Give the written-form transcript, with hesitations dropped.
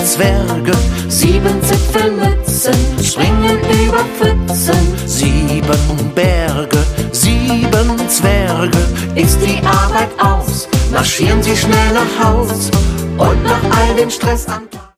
Zwerge, 7 Zipfelmützen, springen über Pfützen. 7 Berge, 7 Zwerge, ist die Arbeit aus, marschieren sie schnell nach Haus und nach all dem Stress am Tag.